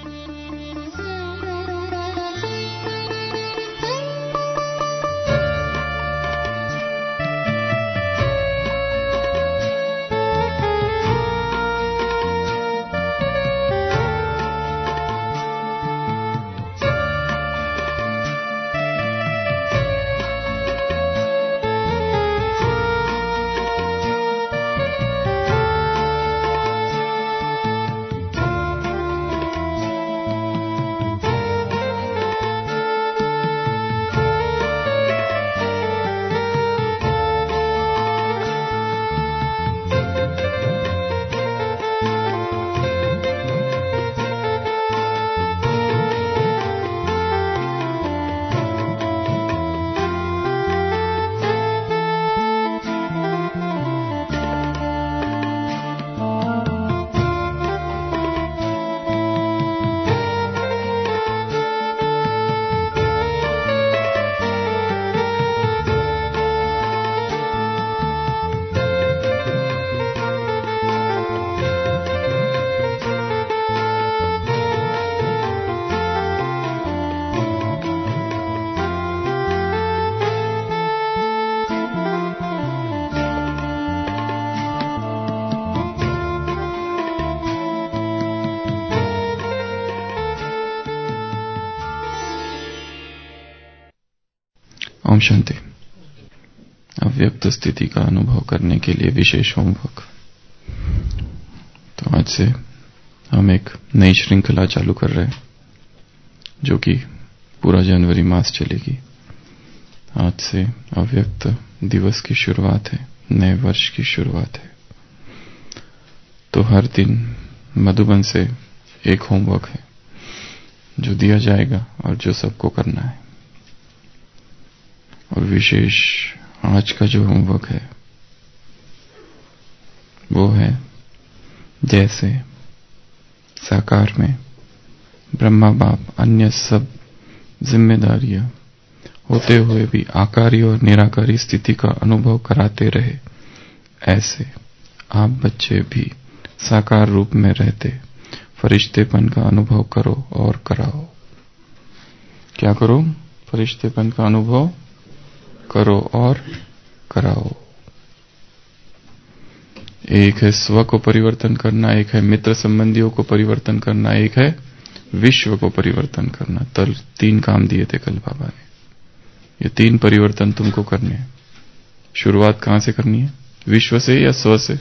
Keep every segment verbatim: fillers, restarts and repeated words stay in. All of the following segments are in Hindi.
ओम शांति। अव्यक्त स्थिति का अनुभव करने के लिए विशेष होमवर्क। तो आज से हम एक नई श्रृंखला चालू कर रहे हैं जो कि पूरा जनवरी मास चलेगी। आज से अव्यक्त दिवस की शुरुआत है, नए वर्ष की शुरुआत है। तो हर दिन मधुबन से एक होमवर्क है जो दिया जाएगा और जो सबको करना है। और विशेष आज का जो होमवर्क है वो है, जैसे साकार में ब्रह्मा बाप अन्य सब जिम्मेदारियां होते हुए भी आकारी और निराकारी स्थिति का अनुभव कराते रहे, ऐसे आप बच्चे भी साकार रूप में रहते फरिश्तेपन का अनुभव करो और कराओ। क्या करो? फरिश्तेपन का अनुभव करो और कराओ। एक है स्व को परिवर्तन करना, एक है मित्र संबंधियों को परिवर्तन करना, एक है विश्व को परिवर्तन करना। तल तीन काम दिए थे कल बाबा ने। ये तीन परिवर्तन तुमको करने हैं। शुरुआत कहां से करनी है? विश्व से या स्व से?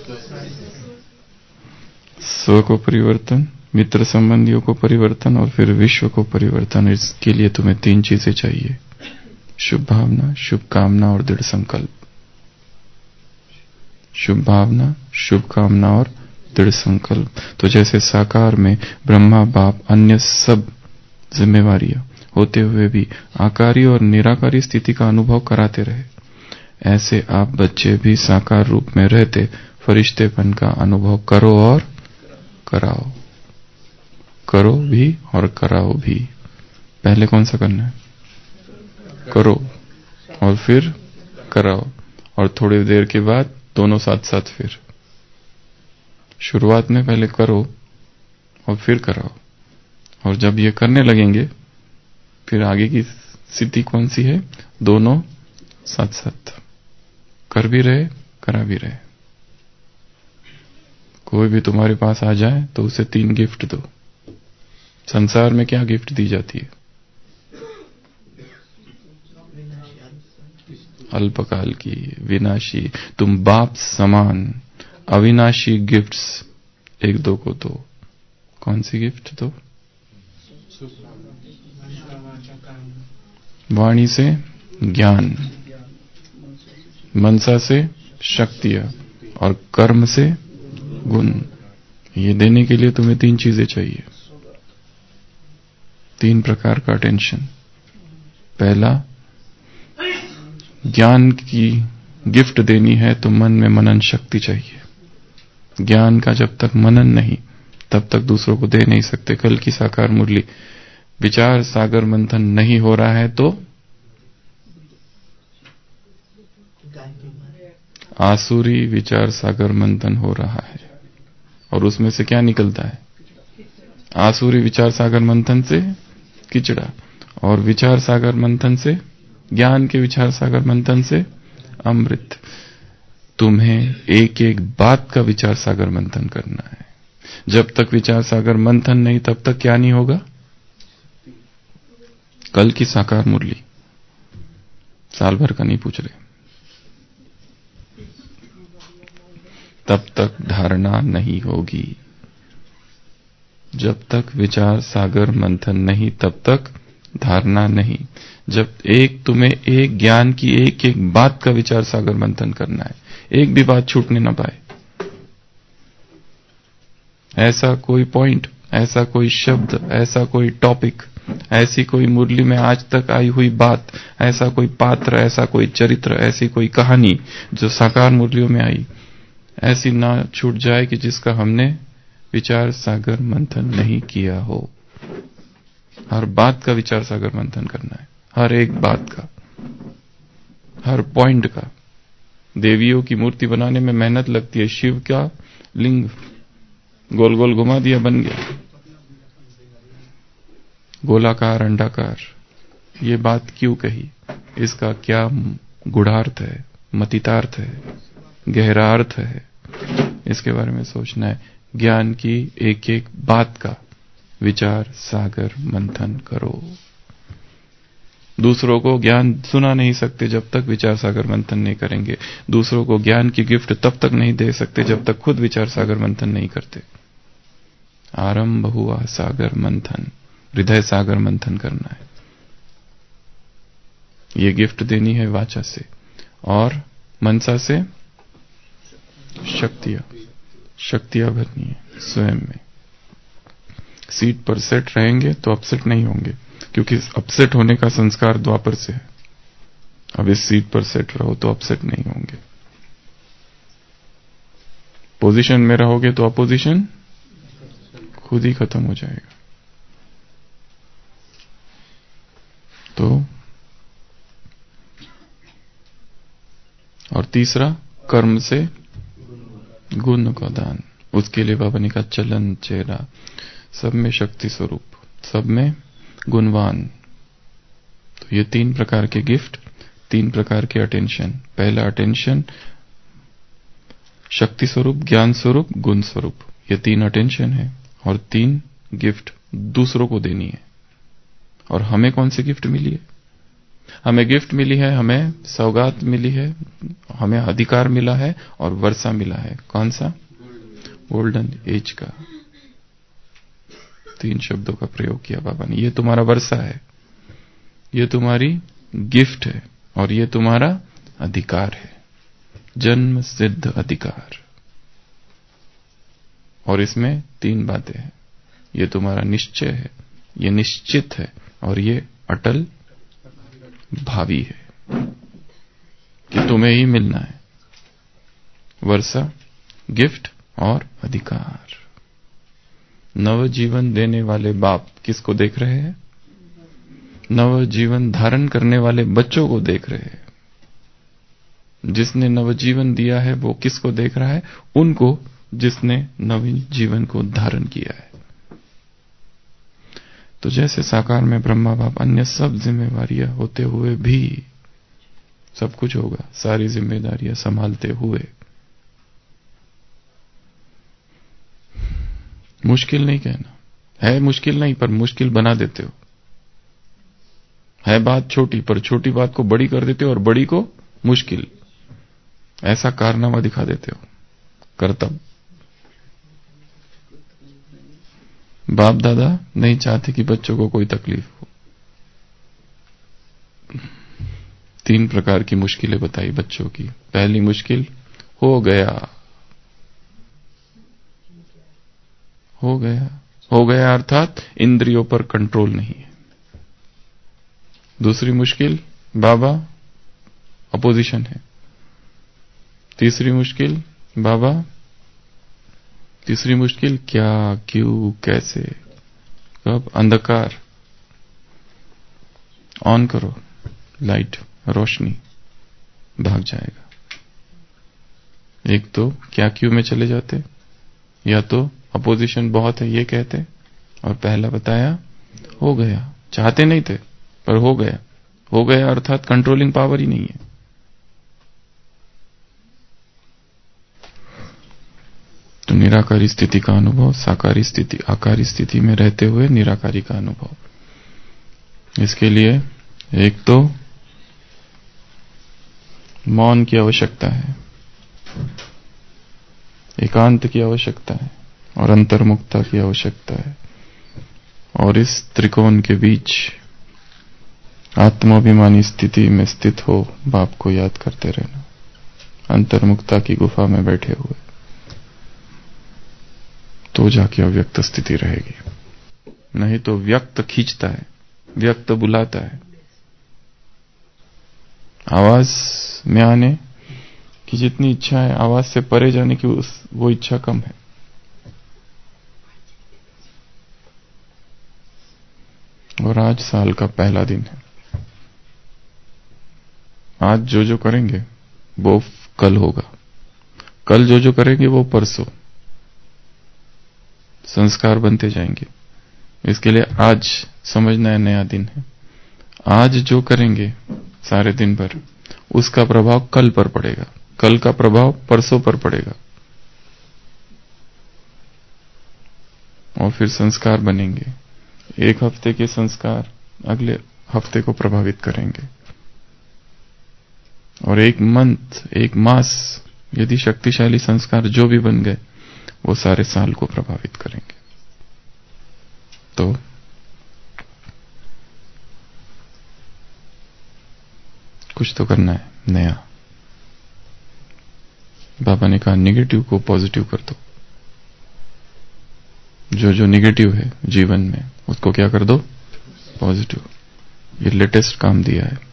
स्व को परिवर्तन, मित्र संबंधियों को परिवर्तन और फिर विश्व को परिवर्तन। इसके लिए तुम्हें तीन चीजें चाहिए: शुभ भावना, शुभ कामना और दृढ़ संकल्प। शुभ भावना, शुभ कामना और दृढ़ संकल्प। तो जैसे साकार में ब्रह्मा बाप अन्य सब जिम्मेवारियां होते हुए भी आकारी और निराकारी स्थिति का अनुभव कराते रहे, ऐसे आप बच्चे भी साकार रूप में रहते फरिश्तेपन का अनुभव करो और कराओ। करो भी और कराओ भी। पहले कौन सा करना है? करो और फिर कराओ, और थोड़ी देर के बाद दोनों साथ साथ। फिर शुरुआत में पहले करो और फिर कराओ, और जब ये करने लगेंगे फिर आगे की स्थिति कौन सी है? दोनों साथ साथ कर भी रहे, करा भी रहे। कोई भी तुम्हारे पास आ जाए तो उसे तीन गिफ्ट दो। संसार में क्या गिफ्ट दी जाती है? अल्पकाल की, विनाशी। तुम बाप समान अविनाशी गिफ्ट्स एक दो को दो। कौन सी गिफ्ट दो? वाणी से ज्ञान, मनसा से शक्तियां और कर्म से गुण। ये देने के लिए तुम्हें तीन चीजें चाहिए, तीन प्रकार का अटेंशन। पहला, ज्ञान की गिफ्ट देनी है तो मन में मनन शक्ति चाहिए। ज्ञान का जब तक मनन नहीं तब तक दूसरों को दे नहीं सकते। कल की साकार मुरली, विचार सागर मंथन नहीं हो रहा है तो आसुरी विचार सागर मंथन हो रहा है, और उसमें से क्या निकलता है? आसुरी विचार सागर मंथन से किचड़ा, और विचार सागर मंथन से, ज्ञान के विचार सागर मंथन से अमृत। तुम्हें एक एक बात का विचार सागर मंथन करना है। जब तक विचार सागर मंथन नहीं, तब तक क्या नहीं होगा? कल की साकार मुरली, साल भर का नहीं पूछ रहे। तब तक धारणा नहीं होगी। जब तक विचार सागर मंथन नहीं, तब तक धारणा नहीं। जब एक तुम्हें एक ज्ञान की एक एक बात का विचार सागर मंथन करना है, एक भी बात छूटने ना पाए। ऐसा कोई पॉइंट, ऐसा कोई शब्द, ऐसा कोई टॉपिक, ऐसी कोई मुरली में आज तक आई हुई बात, ऐसा कोई पात्र, ऐसा कोई चरित्र, ऐसी कोई कहानी जो साकार मुरलियों में आई, ऐसी ना छूट जाए कि जिसका हमने विचार सागर मंथन नहीं किया हो। हर बात का विचार सागर मंथन करना है, हर एक बात का, हर पॉइंट का। देवियों की मूर्ति बनाने में मेहनत लगती है। शिव का लिंग गोल गोल घुमा दिया, बन गया गोलाकार, अंडाकार। ये बात क्यों कही? इसका क्या गूढ़ार्थ है, मतितार्थ है, गहरा अर्थ है? इसके बारे में सोचना है। ज्ञान की एक एक बात का विचार सागर मंथन करो। दूसरों को ज्ञान सुना नहीं सकते जब तक विचार सागर मंथन नहीं करेंगे। दूसरों को ज्ञान की गिफ्ट तब तक नहीं दे सकते जब तक खुद विचार सागर मंथन नहीं करते। आरंभ हुआ सागर मंथन, हृदय सागर मंथन करना है। ये गिफ्ट देनी है वाचा से, और मनसा से शक्तियां शक्तियां भरनी है स्वयं में। सीट पर सेट रहेंगे तो अपसेट नहीं होंगे, क्योंकि अपसेट होने का संस्कार द्वापर से है। अब इस सीट पर सेट रहो तो अपसेट नहीं होंगे। पोजीशन में रहोगे तो अपोजिशन खुद ही खत्म हो जाएगा। तो और तीसरा, कर्म से गुण का दान। उसके लिए बाबा ने कहा चलन चेहरा, सब में शक्ति स्वरूप, सब में गुणवान। तो ये तीन प्रकार के गिफ्ट, तीन प्रकार के अटेंशन। पहला अटेंशन शक्ति स्वरूप, ज्ञान स्वरूप, गुण स्वरूप। ये तीन अटेंशन है, और तीन गिफ्ट दूसरों को देनी है। और हमें कौन सी गिफ्ट मिली है? हमें गिफ्ट मिली है, हमें सौगात मिली है, हमें अधिकार मिला है, और वर्षा मिला है। कौन सा? गोल्डन एज का। तीन शब्दों का प्रयोग किया बाबा ने। ये तुम्हारा वर्षा है, ये तुम्हारी गिफ्ट है, और ये तुम्हारा अधिकार है, जन्म सिद्ध अधिकार। और इसमें तीन बातें हैं। ये तुम्हारा निश्चय है, ये निश्चित है, और ये अटल भावी है कि तुम्हें ही मिलना है। वर्षा, गिफ्ट और अधिकार। नव जीवन देने वाले बाप किसको देख रहे हैं? नव जीवन धारण करने वाले बच्चों को देख रहे हैं। जिसने नव जीवन दिया है वो किसको देख रहा है? उनको जिसने नवीन जीवन को धारण किया है। तो जैसे साकार में ब्रह्मा बाप अन्य सब जिम्मेवारियां होते हुए भी सब कुछ होगा, सारी जिम्मेदारियां संभालते हुए। मुश्किल नहीं कहना है, मुश्किल नहीं, पर मुश्किल बना देते हो। है बात छोटी, पर छोटी बात को बड़ी कर देते हो, और बड़ी को मुश्किल। ऐसा कारनामा दिखा देते हो, कर्तव्य। बाप दादा नहीं चाहते कि बच्चों को कोई तकलीफ हो। तीन प्रकार की मुश्किलें बताई बच्चों की। पहली मुश्किल, हो गया हो गया हो गया अर्थात इंद्रियों पर कंट्रोल नहीं है। दूसरी मुश्किल, बाबा अपोजिशन है। तीसरी मुश्किल, बाबा तीसरी मुश्किल, क्या, क्यों, कैसे, कब? अंधकार। ऑन करो लाइट, रोशनी, भाग जाएगा। एक तो क्या क्यों में चले जाते, या तो अपोजिशन बहुत है ये कहते, और पहला बताया हो गया। चाहते नहीं थे पर हो गया। हो गया अर्थात कंट्रोलिंग पावर ही नहीं है। तो निराकारी स्थिति का अनुभव, साकारी स्थिति, आकारी स्थिति में रहते हुए निराकारी का अनुभव। इसके लिए एक तो मौन की आवश्यकता है, एकांत की आवश्यकता है और अंतर्मुखता की आवश्यकता है। और इस त्रिकोण के बीच आत्माभिमानी स्थिति में स्थित हो बाप को याद करते रहना, अंतर्मुखता की गुफा में बैठे हुए, तो जाके अव्यक्त स्थिति रहेगी। नहीं तो व्यक्त खींचता है, व्यक्त बुलाता है। आवाज में आने की जितनी इच्छा है, आवाज से परे जाने की उस वो इच्छा कम है। और आज साल का पहला दिन है। आज जो जो करेंगे वो कल होगा, कल जो जो करेंगे वो परसों। संस्कार बनते जाएंगे। इसके लिए आज समझना है नया दिन है। आज जो करेंगे सारे दिन भर, उसका प्रभाव कल पर पड़ेगा, कल का प्रभाव परसों पर पड़ेगा, और फिर संस्कार बनेंगे। एक हफ्ते के संस्कार अगले हफ्ते को प्रभावित करेंगे, और एक मंथ, एक मास यदि शक्तिशाली संस्कार जो भी बन गए वो सारे साल को प्रभावित करेंगे। तो कुछ तो करना है नया। बाबा ने कहा नेगेटिव को पॉजिटिव कर दो। जो जो नेगेटिव है जीवन में उसको क्या कर दो, पॉजिटिव। ये लेटेस्ट काम दिया है।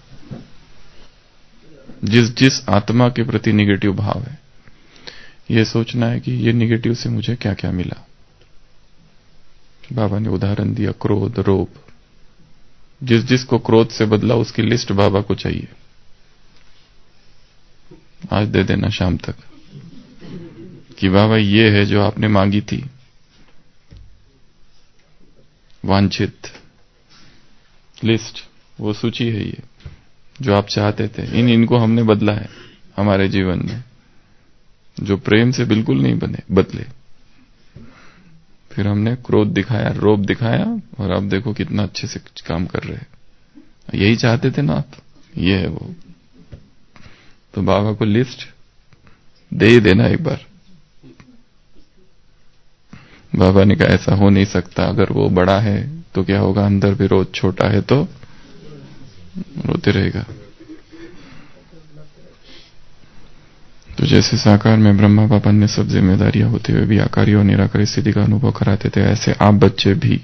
जिस जिस आत्मा के प्रति नेगेटिव भाव है, ये सोचना है कि ये नेगेटिव से मुझे क्या क्या मिला। बाबा ने उदाहरण दिया क्रोध, रोब। जिस जिसको क्रोध से बदला उसकी लिस्ट बाबा को चाहिए। आज दे देना शाम तक कि बाबा ये है जो आपने मांगी थी, वांछित लिस्ट, वो सूची है ये जो आप चाहते थे। इन इनको हमने बदला है हमारे जीवन में, जो प्रेम से बिल्कुल नहीं बने बदले। फिर हमने क्रोध दिखाया, रोब दिखाया, और अब देखो कितना अच्छे से काम कर रहे हैं। यही चाहते थे ना आप, ये है वो। तो बाबा को लिस्ट दे ही देना एक बार। बाबा ने कहा ऐसा हो नहीं सकता, अगर वो बड़ा है तो क्या होगा, अंदर विरोध, छोटा है तो रोते रहेगा। तो जैसे साकार में ब्रह्मा बाप अन्य सब जिम्मेदारियां होते हुए भी आकारी और निराकारी स्थिति का अनुभव कराते थे, ऐसे आप बच्चे भी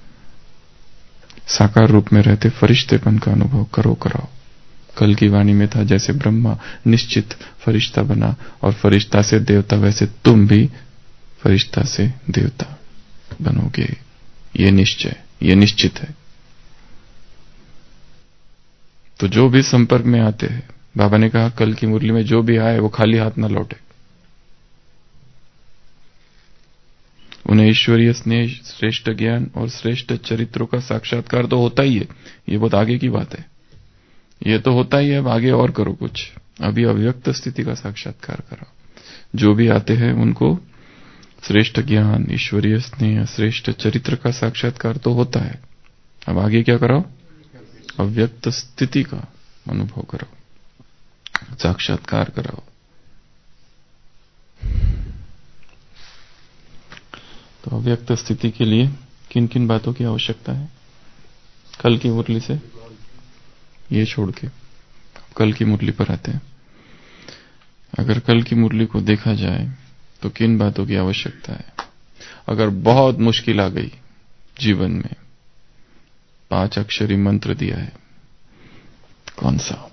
साकार रूप में रहते फरिश्तेपन का अनुभव करो कराओ। कल की वाणी में था जैसे ब्रह्मा निश्चित फरिश्ता बना और फरिश्ता से देवता, वैसे तुम भी फरिश्ता से देवता बनोगे। ये निश्चय, ये निश्चित है। तो जो भी संपर्क में आते हैं, बाबा ने कहा कल की मुरली में जो भी आए वो खाली हाथ न लौटे। उन्हें ईश्वरीय स्नेह, श्रेष्ठ ज्ञान और श्रेष्ठ चरित्रों का साक्षात्कार तो होता ही है। ये बहुत आगे की बात है। ये तो होता ही है, अब आगे और करो कुछ। अभी अव्यक्त स्थिति का साक्षात्कार करो। जो भी आते हैं उनको श्रेष्ठ ज्ञान, ईश्वरीय स्नेह, श्रेष्ठ चरित्र का साक्षात्कार तो होता है। अब आगे क्या करो, अव्यक्त स्थिति का अनुभव करो, साक्षात्कार कराओ। तो अव्यक्त स्थिति के लिए किन किन बातों की आवश्यकता है? कल की मुरली से ये छोड़ के कल की मुरली पर आते हैं। अगर कल की मुरली को देखा जाए तो किन बातों की आवश्यकता है? अगर बहुत मुश्किल आ गई जीवन में, पांच अक्षरी मंत्र दिया है, कौन सा?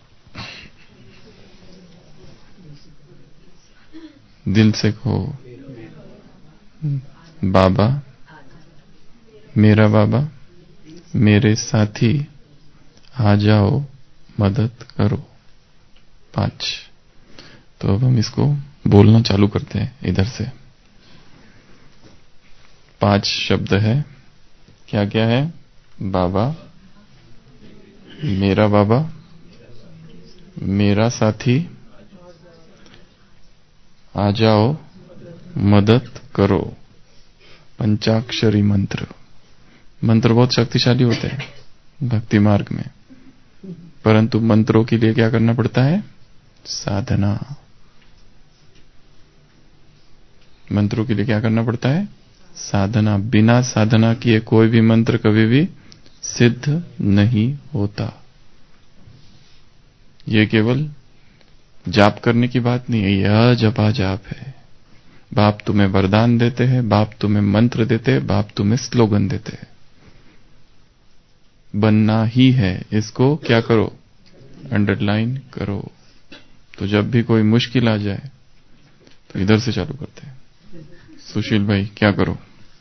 दिल से कहो, बाबा, मेरा बाबा, मेरे साथी, आ जाओ, मदद करो। पांच। तो अब हम इसको बोलना चालू करते हैं इधर से। पांच शब्द है, क्या क्या है? बाबा, मेरा बाबा, मेरा साथी, आ जाओ मदद करो। पंचाक्षरी मंत्र। मंत्र बहुत शक्तिशाली होते हैं भक्ति मार्ग में, परंतु मंत्रों के लिए क्या करना पड़ता है? साधना। मंत्रों के लिए क्या करना पड़ता है? साधना। बिना साधना किए कोई भी मंत्र कभी भी सिद्ध नहीं होता। ये केवल जाप करने की बात नहीं है, यह जपा जाप है। बाप तुम्हें वरदान देते हैं, बाप तुम्हें मंत्र देते हैं, बाप तुम्हें स्लोगन देते हैं। बनना ही है, इसको क्या करो? अंडरलाइन करो। तो जब भी कोई मुश्किल आ जाए तो इधर से चालू करते हैं। सुशील भाई क्या करो?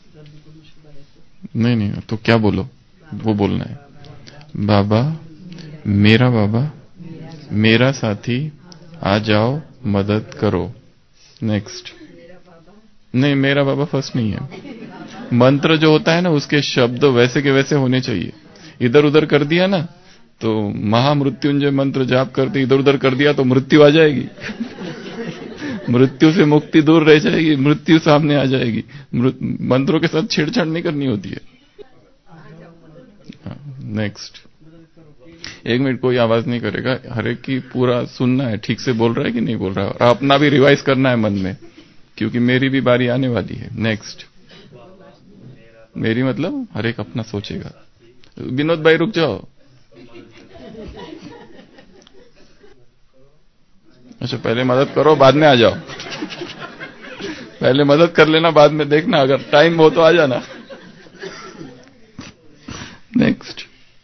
नहीं नहीं, तो क्या बोलो? वो बोलना है, बाबा, मेरा बाबा, मेरा साथी, आ जाओ मदद करो। नेक्स्ट। नहीं, मेरा बाबा फर्स्ट नहीं है। मंत्र जो होता है ना, उसके शब्द वैसे के वैसे होने चाहिए। इधर उधर कर दिया ना तो महामृत्युंजय मंत्र जाप करते इधर उधर कर दिया तो मृत्यु आ जाएगी। मृत्यु से मुक्ति दूर रह जाएगी, मृत्यु सामने आ जाएगी। मंत्रों के साथ छेड़छाड़ नहीं करनी होती है। नेक्स्ट। एक मिनट, कोई आवाज नहीं करेगा, हर एक की पूरा सुनना है, ठीक से बोल रहा है कि नहीं बोल रहा है, और अपना भी रिवाइज करना है मन में, क्योंकि मेरी भी बारी आने वाली है। नेक्स्ट। मेरी मतलब हर एक अपना सोचेगा। विनोद भाई रुक जाओ। अच्छा, पहले मदद करो, बाद में आ जाओ। पहले मदद कर लेना, बाद में देखना, अगर टाइम हो तो आ जाना। नेक्स्ट।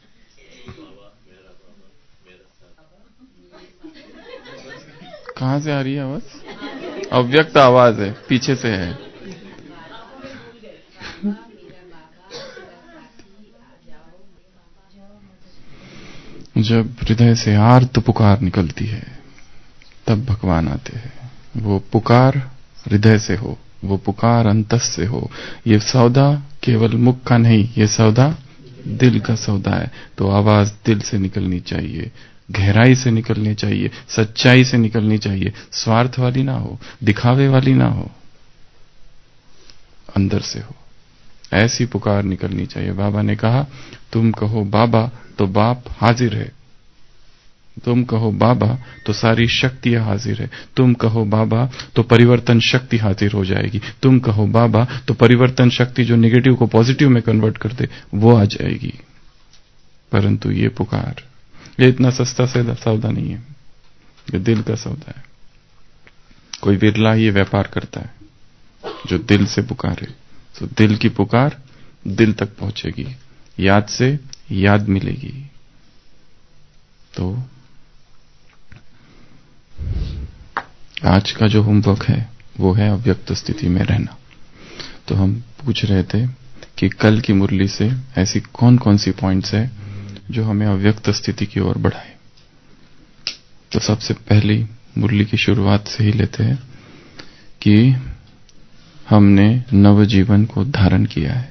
कहां से आ रही है आवाज? अव्यक्त आवाज है, पीछे से है। जब हृदय से आर्त पुकार निकलती है तब भगवान आते हैं। वो पुकार हृदय से हो, वो पुकार अंतस से हो। ये सौदा केवल मुख का नहीं, ये सौदा दिल का सौदा है। तो आवाज दिल से निकलनी चाहिए, गहराई से निकलनी चाहिए, सच्चाई से निकलनी चाहिए, स्वार्थ वाली ना हो, दिखावे वाली ना हो, अंदर से हो। ऐसी पुकार निकलनी चाहिए। बाबा ने कहा, तुम कहो बाबा तो बाप हाजिर है, तुम कहो बाबा तो सारी शक्तियां हाजिर है, तुम कहो बाबा तो परिवर्तन शक्ति हाजिर हो जाएगी, तुम कहो बाबा तो परिवर्तन शक्ति जो नेगेटिव को पॉजिटिव में कन्वर्ट कर दे वो आ जाएगी। परंतु ये पुकार, ये इतना सस्ता से सौदा नहीं है, ये दिल का सौदा है। कोई बिरला ही ये व्यापार करता है जो दिल से पुकारे। तो दिल की पुकार दिल तक पहुंचेगी, याद से याद मिलेगी। तो आज का जो होमवर्क है वो है अव्यक्त स्थिति में रहना। तो हम पूछ रहे थे कि कल की मुरली से ऐसी कौन कौन सी पॉइंट्स है जो हमें अव्यक्त स्थिति की ओर बढ़ाए। तो सबसे पहली मुरली की शुरुआत से ही लेते हैं कि हमने नव जीवन को धारण किया है।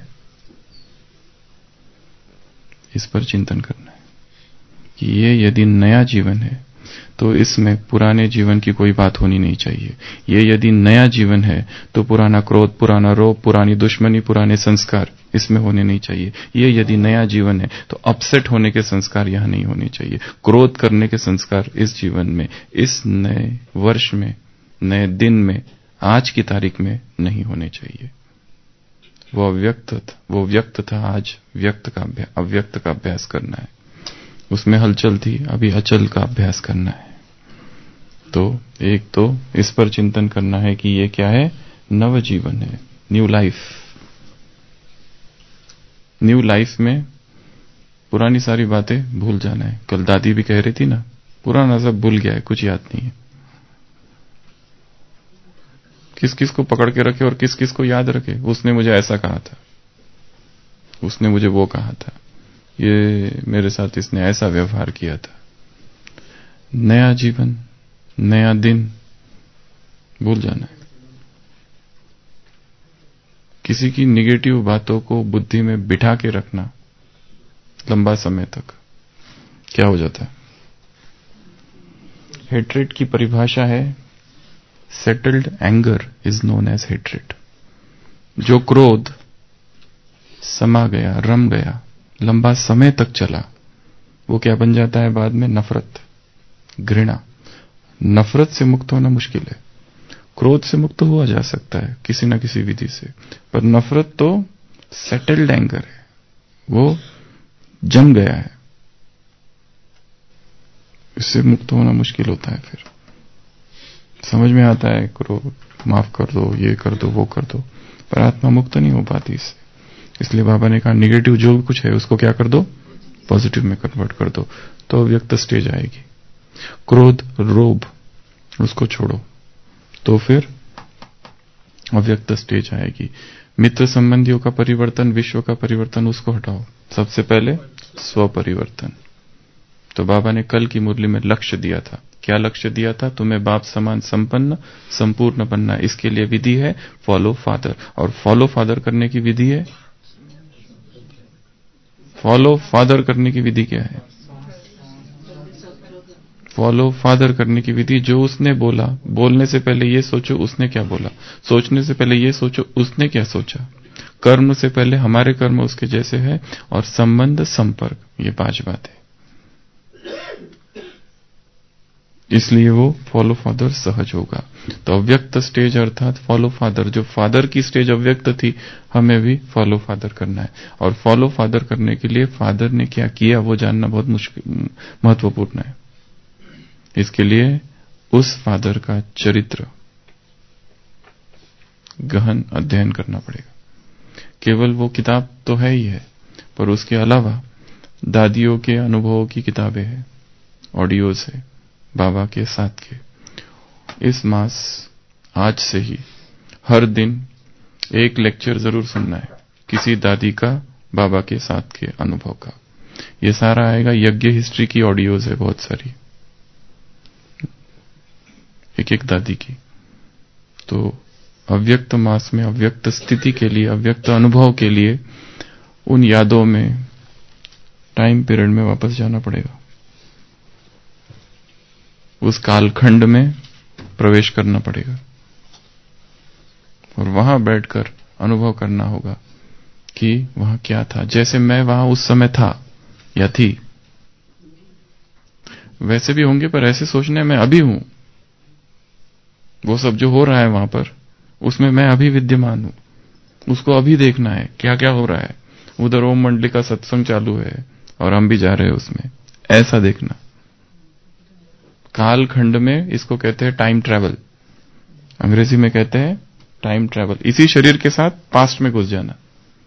इस पर चिंतन करना है कि ये यदि नया जीवन है तो इसमें पुराने जीवन की कोई बात होनी नहीं चाहिए। ये यदि नया जीवन है तो पुराना क्रोध, पुराना रोग, पुरानी दुश्मनी, पुराने संस्कार इसमें होने नहीं चाहिए। ये यदि नया जीवन है तो अपसेट होने के संस्कार यहां नहीं होने चाहिए, क्रोध करने के संस्कार इस जीवन में, इस नए वर्ष में, नए दिन में, आज की तारीख में नहीं होने चाहिए। वो अव्यक्त वो व्यक्त था, आज व्यक्त का अव्यक्त का अभ्यास करना है। उसमें हलचल थी, अभी अचल का अभ्यास करना है। तो एक तो इस पर चिंतन करना है कि ये क्या है? नव जीवन है, न्यू लाइफ। न्यू लाइफ में पुरानी सारी बातें भूल जाना है। कल दादी भी कह रही थी ना, पुराना सब भूल गया है, कुछ याद नहीं है। किस किस को पकड़ के रखे और किस किस को याद रखे। उसने मुझे ऐसा कहा था, उसने मुझे वो कहा था, ये मेरे साथ इसने ऐसा व्यवहार किया था। नया जीवन, नया दिन भूल जाना है। किसी की निगेटिव बातों को बुद्धि में बिठा के रखना लंबा समय तक, क्या हो जाता है? हेट्रेड की परिभाषा है, settled anger is known as hatred. जो क्रोध समा गया, रम गया, लंबा समय तक चला, वो क्या बन जाता है बाद में? नफरत, घृणा। नफरत से मुक्त होना मुश्किल है। क्रोध से मुक्त हुआ जा सकता है किसी न किसी विधि से, पर नफरत तो सेटल्ड एंगर है, वो जम गया है, इससे मुक्त होना मुश्किल होता है। फिर समझ में आता है, क्रोध माफ कर दो, ये कर दो, वो कर दो, पर आत्मा मुक्त नहीं हो पाती इससे। इसलिए बाबा ने कहा निगेटिव जो भी कुछ है उसको क्या कर दो? पॉजिटिव में कन्वर्ट कर दो, तो अव्यक्त स्टेज आएगी। क्रोध, लोभ, उसको छोड़ो, तो फिर अव्यक्त स्टेज आएगी। मित्र संबंधियों का परिवर्तन, विश्व का परिवर्तन, उसको हटाओ। सबसे पहले स्व परिवर्तन। तो बाबा ने कल की मुरली में लक्ष्य दिया था। क्या लक्ष्य दिया था? तुम्हें बाप समान संपन्न संपूर्ण बनना। इसके लिए विधि है फॉलो फादर, और फॉलो फादर करने की विधि है, फॉलो फादर करने की विधि क्या है? फॉलो फादर करने की विधि, जो उसने बोला, बोलने से पहले ये सोचो उसने क्या बोला, सोचने से पहले ये सोचो उसने क्या सोचा, कर्म से पहले हमारे कर्म उसके जैसे है, और संबंध, संपर्क, ये पांच बातें। इसलिए वो फॉलो फादर सहज होगा। तो अव्यक्त स्टेज अर्थात फॉलो फादर, जो फादर की स्टेज अव्यक्त थी, हमें भी फॉलो फादर करना है। और फॉलो फादर करने के लिए फादर ने क्या किया वो जानना बहुत मुश्किल महत्वपूर्ण है। इसके लिए उस फादर का चरित्र गहन अध्ययन करना पड़ेगा। केवल वो किताब तो है ही है, पर उसके अलावा दादियों के अनुभवों की किताबें हैं, ऑडियोज है बाबा के साथ के। इस मास आज से ही हर दिन एक लेक्चर जरूर सुनना है, किसी दादी का बाबा के साथ के अनुभव का। ये सारा आएगा, यज्ञ हिस्ट्री की ऑडियोज है बहुत सारी, एक एक दादी की। तो अव्यक्त मास में अव्यक्त स्थिति के लिए, अव्यक्त अनुभव के लिए उन यादों में टाइम पीरियड में वापस जाना पड़ेगा, उस कालखंड में प्रवेश करना पड़ेगा, और वहां बैठकर अनुभव करना होगा कि वहां क्या था। जैसे मैं वहां उस समय था या थी, वैसे भी होंगे, पर ऐसे सोचने में अभी हूं। वो सब जो हो रहा है वहां पर, उसमें मैं अभी विद्यमान हूं, उसको अभी देखना है क्या क्या हो रहा है। उधर ओम मंडली का सत्संग चालू है और हम भी जा रहे हैं उसमें, ऐसा देखना। कालखंड में इसको कहते हैं टाइम ट्रैवल, अंग्रेजी में कहते हैं टाइम ट्रैवल। इसी शरीर के साथ पास्ट में घुस जाना,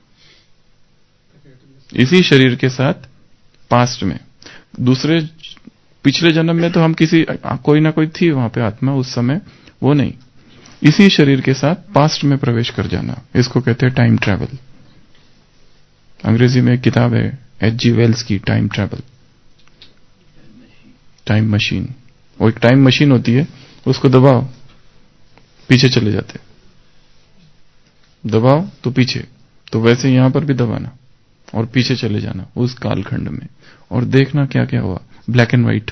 इसी शरीर के साथ पास्ट में। दूसरे पिछले जन्म में तो हम किसी कोई ना कोई थी वहां पे आत्मा उस समय, वो नहीं, इसी शरीर के साथ पास्ट में प्रवेश कर जाना, इसको कहते हैं टाइम ट्रैवल। अंग्रेजी में एक किताब है एच जी वेल्स की, टाइम ट्रैवल, टाइम मशीन। वो एक टाइम मशीन होती है, उसको दबाओ पीछे चले जाते, दबाओ तो पीछे। तो वैसे यहां पर भी दबाना और पीछे चले जाना उस कालखंड में, और देखना क्या क्या हुआ। ब्लैक एंड व्हाइट,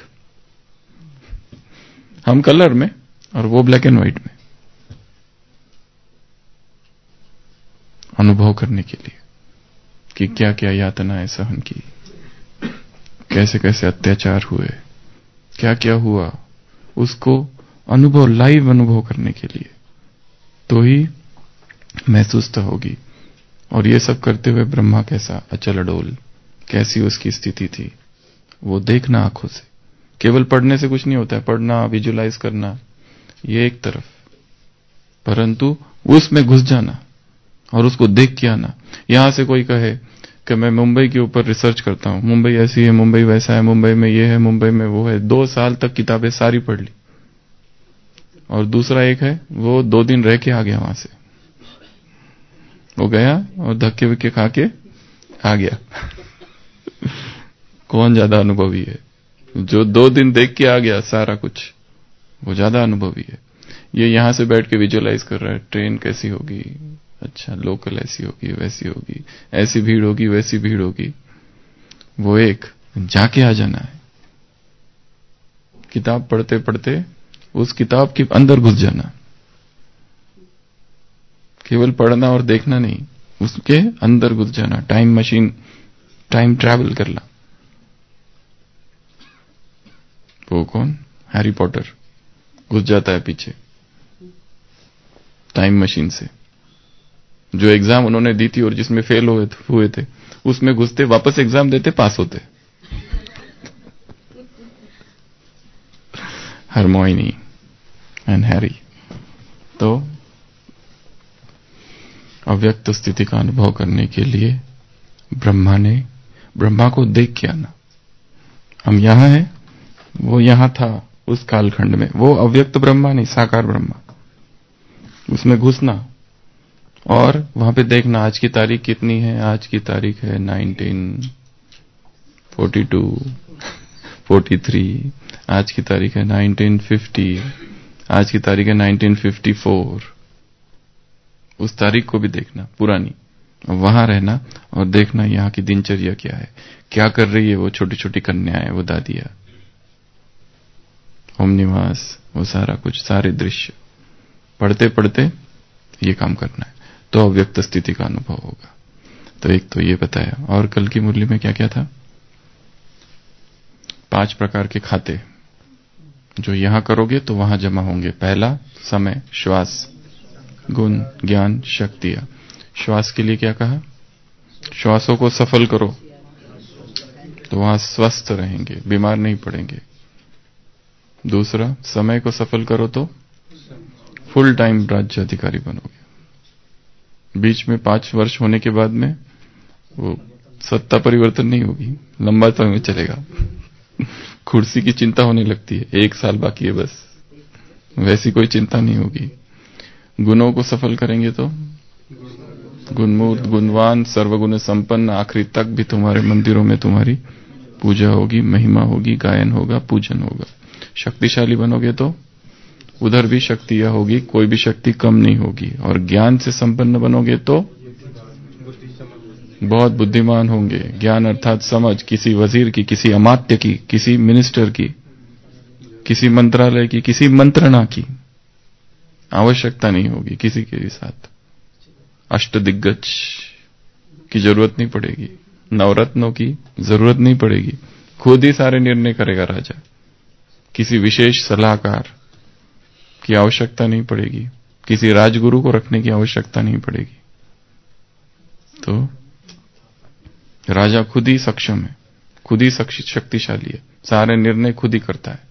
हम कलर में और वो ब्लैक एंड व्हाइट में, अनुभव करने के लिए कि क्या क्या यातनाएं सहन की, कैसे कैसे अत्याचार हुए, क्या क्या हुआ, उसको अनुभव, लाइव अनुभव करने के लिए, तो ही महसूसता होगी। और ये सब करते हुए ब्रह्मा कैसा अचल अडोल, कैसी उसकी स्थिति थी, वो देखना आंखों से। केवल पढ़ने से कुछ नहीं होता है, पढ़ना, विजुलाइज करना, ये एक तरफ, परंतु उसमें घुस जाना और उसको देख के आना। यहां से कोई कहे कि मैं मुंबई के ऊपर रिसर्च करता हूं, मुंबई ऐसी है, मुंबई वैसा है, मुंबई में ये है, मुंबई में वो है, दो साल तक किताबें सारी पढ़ ली, और दूसरा एक है वो दो दिन रह के आ गया वहां से, वो गया और धक्के विक्के खा के आ गया। कौन ज्यादा अनुभवी है? जो दो दिन देख के आ गया सारा कुछ, वो ज्यादा अनुभवी है। ये यहां से बैठ के विजुअलाइज कर रहा है, ट्रेन कैसी होगी, अच्छा लोकल ऐसी होगी वैसी होगी, ऐसी भीड़ होगी वैसी भीड़ होगी। वो एक जाके आ जाना है, किताब पढ़ते पढ़ते उस किताब के अंदर घुस जाना, केवल पढ़ना और देखना नहीं, उसके अंदर घुस जाना, टाइम मशीन, टाइम ट्रैवल करना। वो कौन? हैरी पॉटर घुस जाता है पीछे टाइम मशीन से। जो एग्जाम उन्होंने दी थी और जिसमें फेल हुए हुए थे, उसमें घुसते, वापस एग्जाम देते, पास होते। Hermione and Harry. तो अव्यक्त स्थिति का अनुभव करने के लिए ब्रह्मा ने, ब्रह्मा को देख के आना। हम यहां हैं, वो यहां था उस कालखंड में, वो अव्यक्त ब्रह्मा नहीं, साकार ब्रह्मा। उसमें घुसना और वहां पे देखना आज की तारीख कितनी है। आज की तारीख है nineteen forty two, forty three. आज की तारीख है नाइनटीन फिफ्टी। आज की तारीख है नाइनटीन फिफ्टी फोर। उस तारीख को भी देखना पुरानी, वहां रहना और देखना यहाँ की दिनचर्या क्या है, क्या कर रही है वो छोटी छोटी कन्याएं, वो दादियां, होम निवास, वो सारा कुछ, सारे दृश्य पढ़ते पढ़ते ये काम करना है, तो अव्यक्त स्थिति का अनुभव होगा। तो एक तो ये बताया। और कल की मुरली में क्या क्या था? पांच प्रकार के खाते जो यहां करोगे तो वहां जमा होंगे। पहला समय, श्वास, गुण, ज्ञान, शक्तियां। श्वास के लिए क्या कहा? श्वासों को सफल करो तो वहां स्वस्थ रहेंगे, बीमार नहीं पड़ेंगे। दूसरा, समय को सफल करो तो फुल टाइम राज्य अधिकारी बनोगे। बीच में पांच वर्ष होने के बाद में वो सत्ता परिवर्तन नहीं होगी, लंबा समय चलेगा। कुर्सी की चिंता होने लगती है, एक साल बाकी है बस, वैसी कोई चिंता नहीं होगी। गुणों को सफल करेंगे तो गुणमूर्त, गुणवान, सर्वगुण संपन्न, आखिरी तक भी तुम्हारे मंदिरों में तुम्हारी पूजा होगी, महिमा होगी, गायन होगा, पूजन होगा। शक्तिशाली बनोगे तो उधर भी शक्तियां होगी, कोई भी शक्ति कम नहीं होगी। और ज्ञान से संपन्न बनोगे तो बहुत बुद्धिमान होंगे। ज्ञान अर्थात समझ, किसी वजीर की, किसी अमात्य की, किसी मिनिस्टर की, किसी मंत्रालय की, किसी मंत्रणा की आवश्यकता नहीं होगी किसी के भी साथ। अष्ट दिग्गज की जरूरत नहीं पड़ेगी, नवरत्नों की जरूरत नहीं पड़ेगी, खुद ही सारे निर्णय करेगा राजा। किसी विशेष सलाहकार की आवश्यकता नहीं पड़ेगी, किसी राजगुरु को रखने की आवश्यकता नहीं पड़ेगी। तो राजा खुद ही सक्षम है, खुद ही शक्तिशाली है, सारे निर्णय खुद ही करता है।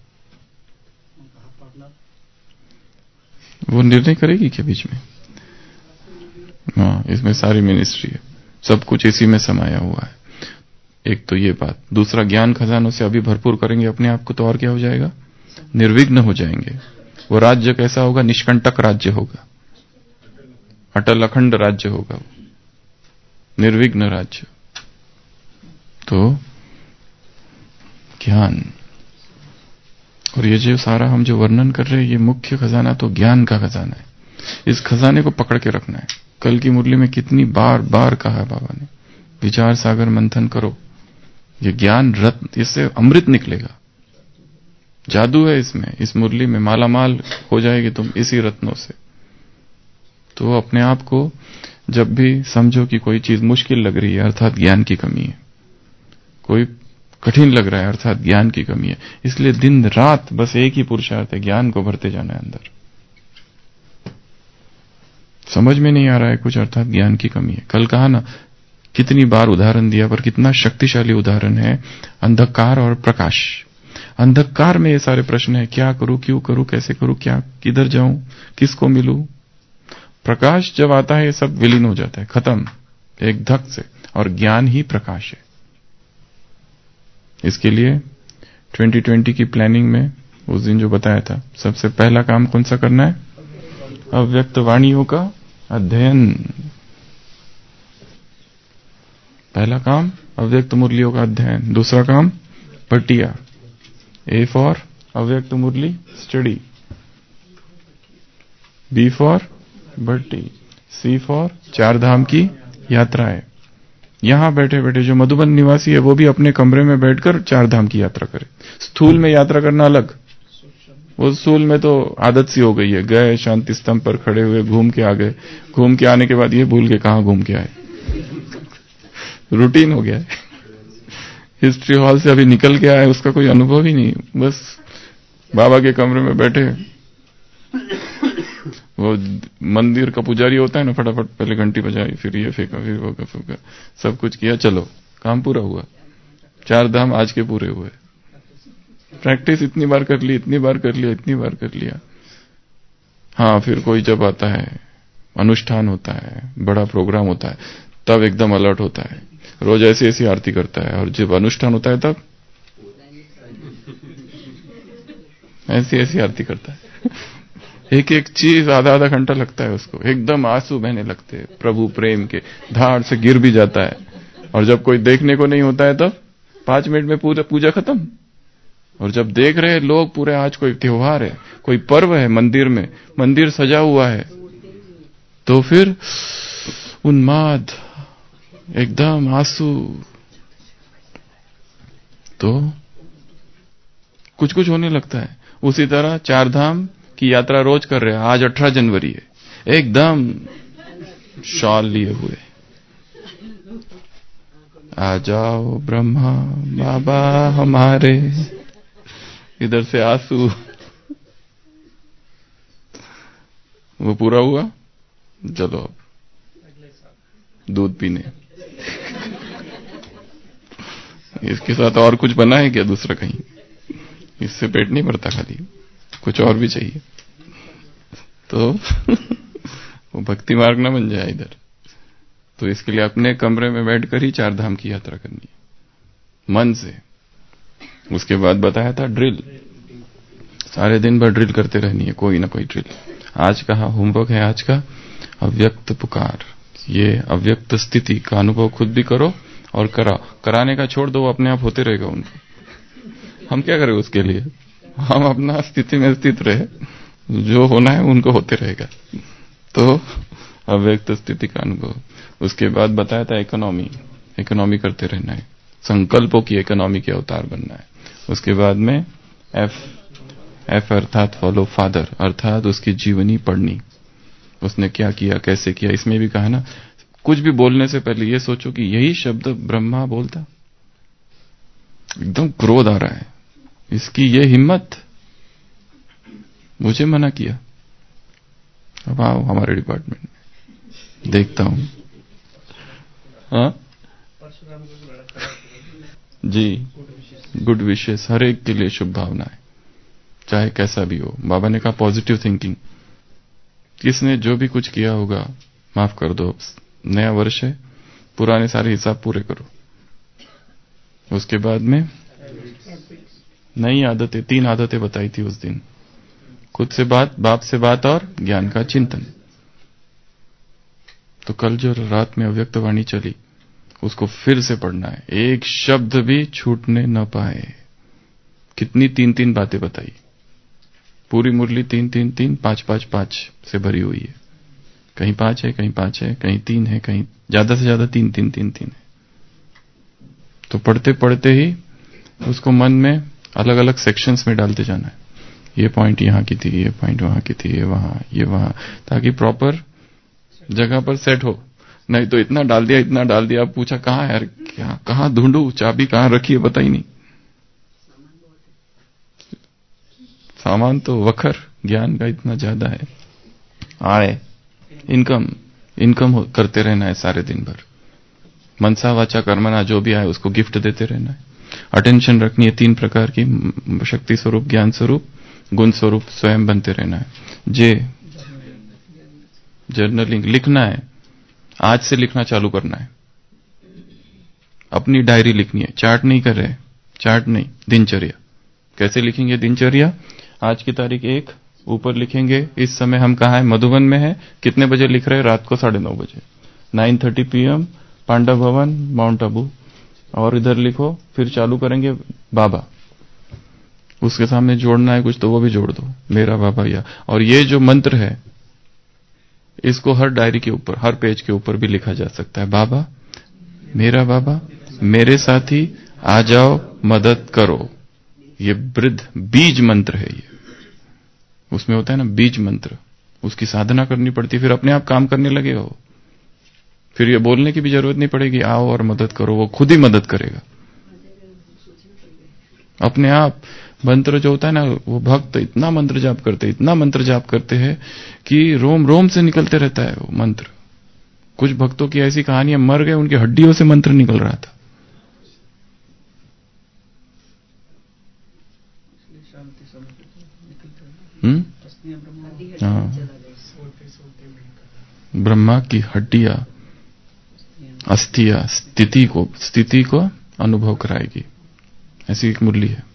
वो निर्णय करेगी क्या बीच में? हाँ, इसमें सारी मिनिस्ट्री है, सब कुछ इसी में समाया हुआ है। एक तो ये बात। दूसरा, ज्ञान खजानों से अभी भरपूर करेंगे अपने आप को तो और क्या हो जाएगा? निर्विघ्न हो जाएंगे। वो राज्य कैसा होगा? निष्कंटक राज्य होगा, अटल अखंड राज्य होगा, निर्विघ्न राज्य। तो ज्ञान, और ये जो सारा हम जो वर्णन कर रहे हैं, ये मुख्य खजाना तो ज्ञान का खजाना है। इस खजाने को पकड़ के रखना है। कल की मुरली में कितनी बार बार कहा बाबा ने, विचार सागर मंथन करो, ये ज्ञान रत्न, इससे अमृत निकलेगा। जादू है इसमें, इस मुरली में मालामाल हो जाएगी तुम इसी रत्नों से। तो अपने आप को जब भी समझो कि कोई चीज मुश्किल लग रही है, अर्थात ज्ञान की कमी है, कोई कठिन लग रहा है, अर्थात ज्ञान की कमी है, इसलिए दिन रात बस एक ही पुरुषार्थ है, ज्ञान को भरते जाना है अंदर। समझ में नहीं आ रहा है कुछ, अर्थात ज्ञान की कमी है। कल कहा ना, कितनी बार उदाहरण दिया, पर कितना शक्तिशाली उदाहरण है, अंधकार और प्रकाश। अंधकार में ये सारे प्रश्न है, क्या करूं, क्यों करूं, कैसे करूं, क्या, किधर जाऊं, किसको मिलूं। प्रकाश जब आता है ये सब विलीन हो जाता है, खत्म एक धक से, और ज्ञान ही प्रकाश है। इसके लिए ट्वेंटी ट्वेंटी की प्लानिंग में उस दिन जो बताया था, सबसे पहला काम कौन सा करना है? अव्यक्त वाणियों का अध्ययन। पहला काम अव्यक्त मुरलियों का अध्ययन। दूसरा काम पटिया, ए फॉर अव्यक्त मुरली स्टडी, बी फॉर भट्टी, सी फॉर चार धाम की यात्रा है। यहां बैठे बैठे जो मधुबन निवासी है वो भी अपने कमरे में बैठकर चार धाम की यात्रा करे। स्थूल में यात्रा करना अलग, वो स्थूल में तो आदत सी हो गई है, गए शांति स्तंभ पर खड़े हुए, घूम के आ गए, घूम के आने के बाद ये भूल के कहां घूम के आए, रूटीन हो गया है। हिस्ट्री हॉल से अभी निकल के आए, उसका कोई अनुभव ही नहीं, बस बाबा के कमरे में बैठे। वो मंदिर का पुजारी होता है ना, फटाफट पहले घंटी बजाई, फिर ये फेंका, फिर वो फूका, सब कुछ किया, चलो काम पूरा हुआ, चार धाम आज के पूरे हुए। प्रैक्टिस इतनी बार कर ली, इतनी बार कर लिया, इतनी बार कर लिया। हाँ, फिर कोई जब आता है, अनुष्ठान होता है, बड़ा प्रोग्राम होता है, तब एकदम अलर्ट होता है, रोज ऐसी ऐसी आरती करता है। और जब अनुष्ठान होता है तब ऐसी ऐसी आरती करता है। एक एक चीज आधा आधा घंटा लगता है उसको, एकदम आंसू बहने लगते हैं प्रभु प्रेम के, धार से गिर भी जाता है। और जब कोई देखने को नहीं होता है तब पांच मिनट में पूजा पूजा खत्म। और जब देख रहे लोग पूरे, आज कोई त्योहार है, कोई पर्व है, मंदिर में मंदिर सजा हुआ है, तो फिर उन्माद, एकदम आंसू। तो कुछ कुछ होने लगता है। उसी तरह चार धाम की यात्रा रोज कर रहे हैं। आज अठारह जनवरी है, एकदम शॉल लिए हुए, आ जाओ ब्रह्मा बाबा हमारे, इधर से आंसू। वो पूरा हुआ, चलो अब दूध पीने। इसके साथ और कुछ बना है क्या दूसरा कहीं? इससे पेट नहीं भरता, खाली कुछ और भी चाहिए। तो वो भक्ति मार्ग ना बन जाए इधर। तो इसके लिए अपने कमरे में बैठकर ही चार धाम की यात्रा करनी है, मन से। उसके बाद बताया था ड्रिल, सारे दिन भर ड्रिल करते रहनी है, कोई ना कोई ड्रिल। आज का होमवर्क है, आज का अव्यक्त पुकार। ये अव्यक्त स्थिति का अनुभव खुद भी करो और कराओ। कराने का छोड़ दो, वो अपने आप होते रहेगा उनको। हम क्या करें उसके लिए? हम अपना स्थिति में स्थित रहे, जो होना है उनको होते रहेगा। तो अव्यक्त स्थिति का अनुभव। उसके बाद बताया था इकोनॉमी, इकोनॉमी करते रहना है, संकल्पों की इकोनॉमी के अवतार बनना है। उसके बाद में एफ, एफ अर्थात फॉलो फादर, अर्थात उसकी जीवनी पढ़नी, उसने क्या किया, कैसे किया। इसमें भी कहा ना, कुछ भी बोलने से पहले ये सोचो कि यही शब्द ब्रह्मा बोलता। एकदम क्रोध आ रहा है, इसकी ये हिम्मत, मुझे मना किया। अब आओ हमारे डिपार्टमेंट में, देखता हूं। हाँ जी, गुड विशेस, हर एक के लिए शुभ भावनाएं, चाहे कैसा भी हो। बाबा ने कहा पॉजिटिव थिंकिंग। किसने जो भी कुछ किया होगा माफ कर दो, नया वर्ष है, पुराने सारे हिसाब पूरे करो। उसके बाद में नई आदतें, तीन आदतें बताई थी उस दिन। खुद से बात, बाप से बात और ज्ञान का चिंतन। तो कल जो रात में अव्यक्त वाणी चली, उसको फिर से पढ़ना है, एक शब्द भी छूटने न पाए। कितनी तीन तीन बातें बताई, पूरी मुरली तीन तीन तीन पांच पांच पांच से भरी हुई है। कहीं पांच है, कहीं पांच है, कहीं तीन है, कहीं ज्यादा से ज्यादा तीन तीन तीन तीन है। तो पढ़ते पढ़ते ही उसको मन में अलग अलग सेक्शंस में डालते जाना है। ये पॉइंट यहाँ की थी, ये पॉइंट वहां की थी, ये वहां, ये वहां, ताकि प्रॉपर जगह पर सेट हो। नहीं तो इतना डाल दिया, इतना डाल दिया, पूछा कहाँ है यार, क्या कहाँ ढूंढू, चाबी कहाँ रखी है, पता ही नहीं। सामान तो वखर, ज्ञान का इतना ज्यादा है। आए इनकम, इनकम करते रहना है सारे दिन भर। मनसा वाचा कर्मणा, जो भी आए उसको गिफ्ट देते रहना है। अटेंशन रखनी है तीन प्रकार की, शक्ति स्वरूप, ज्ञान स्वरूप, गुण स्वरूप, स्वयं बनते रहना है। जे जर्नलिंग, लिखना है, आज से लिखना चालू करना है। अपनी डायरी लिखनी है, चार्ट नहीं कर रहे, चार्ट नहीं, दिनचर्या। कैसे लिखेंगे दिनचर्या? आज की तारीख एक, ऊपर लिखेंगे इस समय हम कहाँ हैं, मधुबन में है, कितने बजे लिख रहे हैं, रात को साढ़े नौ बजे, nine thirty P M, Pandav Bhawan, mount Abu. और इधर लिखो, फिर चालू करेंगे बाबा, उसके सामने जोड़ना है कुछ तो वो भी जोड़ दो, मेरा बाबा या। और ये जो मंत्र है, इसको हर डायरी के ऊपर, हर पेज के ऊपर भी लिखा जा सकता है। बाबा, मेरा बाबा, मेरे साथी, आ जाओ मदद करो। ये वृद्ध बीज मंत्र है। ये उसमें होता है ना बीज मंत्र, उसकी साधना करनी पड़ती, फिर अपने आप काम करने लगेगा वो। फिर ये बोलने की भी जरूरत नहीं पड़ेगी आओ और मदद करो, वो खुद ही मदद करेगा अपने आप। मंत्र जो होता है ना, वो भक्त इतना मंत्र जाप करते इतना मंत्र जाप करते हैं कि रोम रोम से निकलते रहता है वो मंत्र। कुछ भक्तों की ऐसी कहानियां, मर गए उनकी हड्डियों से मंत्र निकल रहा था। हम्म हाँ, ब्रह्मा की हड्डियां, अस्थियां स्थिति को स्थिति को अनुभव कराएगी, ऐसी एक मुरली है।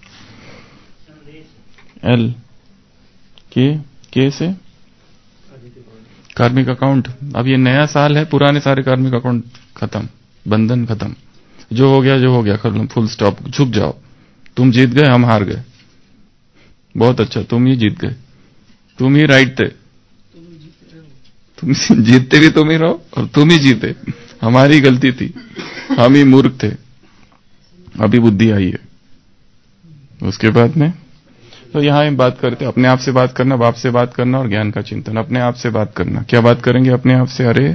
एल के के से कार्मिक अकाउंट। अब ये नया साल है, पुराने सारे कार्मिक अकाउंट खत्म, बंधन खत्म, जो हो गया जो हो गया खत्म, फुल स्टॉप। झुक जाओ, तुम जीत गए, हम हार गए। बहुत अच्छा, तुम ही जीत गए, तुम ही राइट थे, तुम जीतते भी तुम ही रहो और तुम ही जीते। हमारी गलती थी, हम ही मूर्ख थे, अभी बुद्धि आई है। उसके बाद में तो यहां हम बात करते अपने आप से बात करना, बाप से बात करना और ज्ञान का चिंतन। अपने आप से बात करना, क्या बात करेंगे अपने आप से? अरे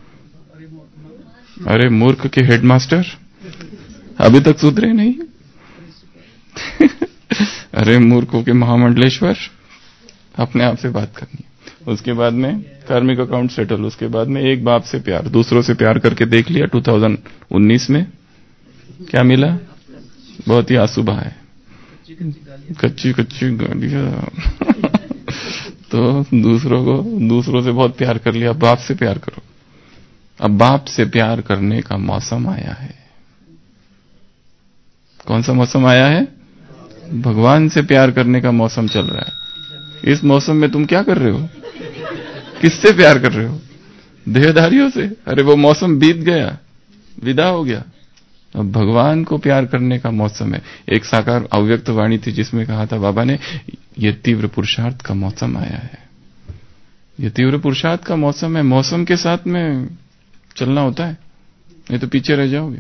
अरे मूर्ख के हेडमास्टर, अभी तक सुधरे नहीं। अरे मूर्खों के महामंडलेश्वर, अपने आप से बात करनी। उसके बाद में कार्मिक अकाउंट सेटल। उसके बाद में एक बाप से प्यार, दूसरों से प्यार करके देख लिया। दो हज़ार उन्नीस में क्या मिला? बहुत ही आंसू बहाए, कच्ची कच्ची गालियां। तो दूसरों को दूसरों से बहुत प्यार कर लिया, बाप से प्यार करो। अब बाप से प्यार करने का मौसम आया है। कौन सा मौसम आया है? भगवान से प्यार करने का मौसम चल रहा है। इस मौसम में तुम क्या कर रहे हो? किससे प्यार कर रहे हो? देहधारियों से। अरे वो मौसम बीत गया, विदा हो गया। अब भगवान को प्यार करने का मौसम है। एक साकार अव्यक्त वाणी थी जिसमें कहा था बाबा ने, ये तीव्र पुरुषार्थ का मौसम आया है। ये तीव्र पुरुषार्थ का मौसम है। मौसम के साथ में चलना होता है, नहीं तो पीछे रह जाओगे।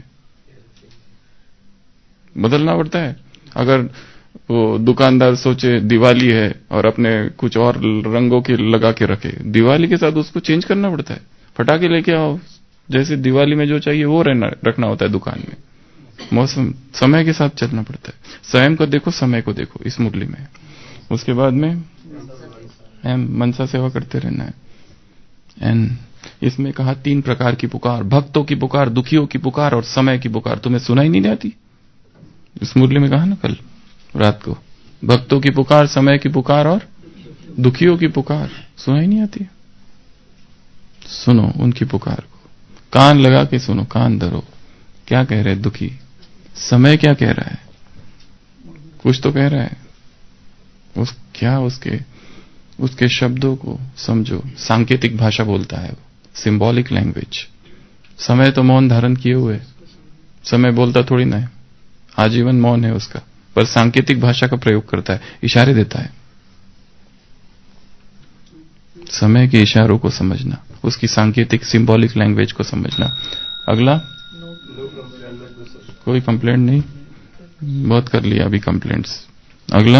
बदलना पड़ता है। अगर वो दुकानदार सोचे दिवाली है और अपने कुछ और रंगों के लगा के रखे, दिवाली के साथ उसको चेंज करना पड़ता है। फटाके लेके आओ, जैसे दिवाली में जो चाहिए वो रहना रखना होता है दुकान में। मौसम समय के साथ चलना पड़ता है। स्वयं को देखो, समय को देखो इस मुरली में। उसके बाद में एम मनसा सेवा करते रहना है। एन इसमें कहा तीन प्रकार की पुकार, भक्तों की पुकार, दुखियों की पुकार और समय की पुकार। तुम्हें सुनाई नहीं आती? इस मुरली में कहा ना कल रात को, भक्तों की पुकार, समय की पुकार और दुखियों की पुकार। सुनाई नहीं आती? सुनो उनकी पुकार को, कान लगा के सुनो, कान धरो। क्या कह रहे दुखी? समय क्या कह रहा है? कुछ तो कह रहा है। उस क्या उसके उसके शब्दों को समझो। सांकेतिक भाषा बोलता है वो, सिंबॉलिक लैंग्वेज। समय तो मौन धारण किए हुए, समय बोलता थोड़ी ना है, आजीवन मौन है उसका, पर सांकेतिक भाषा का प्रयोग करता है, इशारे देता है। समय के इशारों को समझना, उसकी सांकेतिक सिंबॉलिक लैंग्वेज को समझना। अगला, कोई कंप्लेंट नहीं, बहुत कर लिया अभी कंप्लेंट्स। अगला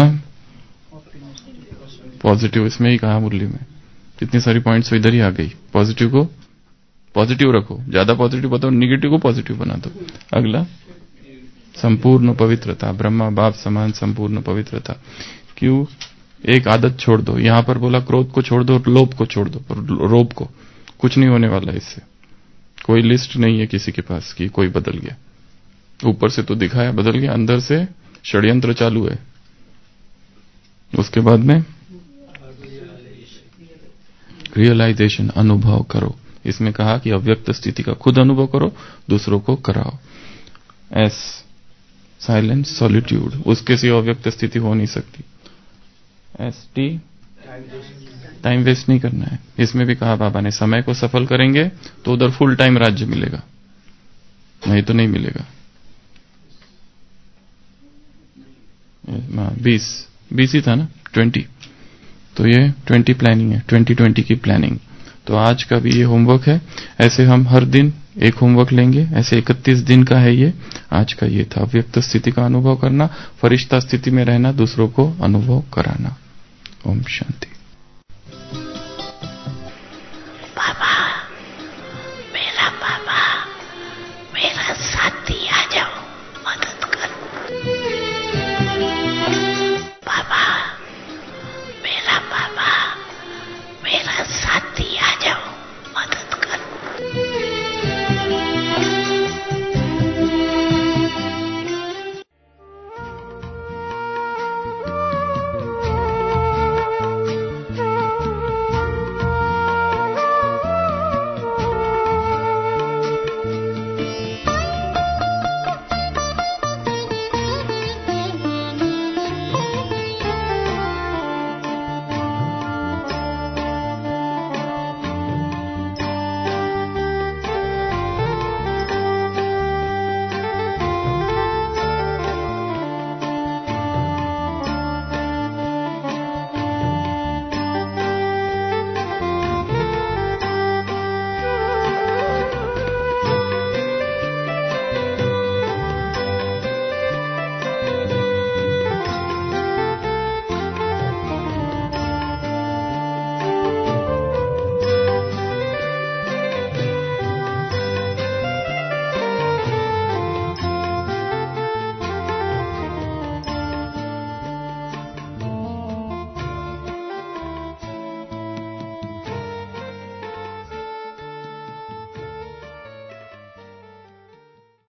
पॉजिटिव, इसमें ही कहा मुरली में कितनी सारी पॉइंट्स इधर ही आ गई। पॉजिटिव को पॉजिटिव रखो, ज्यादा पॉजिटिव बताओ, निगेटिव को पॉजिटिव बना दो। अगला संपूर्ण पवित्रता, ब्रह्मा बाप समान संपूर्ण पवित्रता। क्यों? एक आदत छोड़ दो। यहां पर बोला क्रोध को छोड़ दो, लोभ को छोड़ दो, रोब को। कुछ नहीं होने वाला इससे। कोई लिस्ट नहीं है किसी के पास कि कोई बदल गया। ऊपर से तो दिखाया बदल गया, अंदर से षड्यंत्र चालू है। उसके बाद में रियलाइजेशन, अनुभव करो। इसमें कहा कि अव्यक्त स्थिति का खुद अनुभव करो, दूसरों को कराओ। एस साइलेंस, सॉलिट्यूड, उसके सिवा अव्यक्त स्थिति हो नहीं सकती। एस टी टाइम वेस्ट नहीं करना है। इसमें भी कहा बाबा ने, समय को सफल करेंगे तो उधर फुल टाइम राज्य मिलेगा, नहीं तो नहीं मिलेगा। बीस बीस ही था ना, ट्वेंटी, तो ये ट्वेंटी प्लानिंग है, ट्वेंटी ट्वेंटी की प्लानिंग। तो आज का भी ये होमवर्क है। ऐसे हम हर दिन एक होमवर्क लेंगे, ऐसे इकतीस दिन का है ये। आज का ये था व्यक्त स्थिति का अनुभव करना, फरिश्ता स्थिति में रहना, दूसरों को अनुभव कराना। ओम शांति।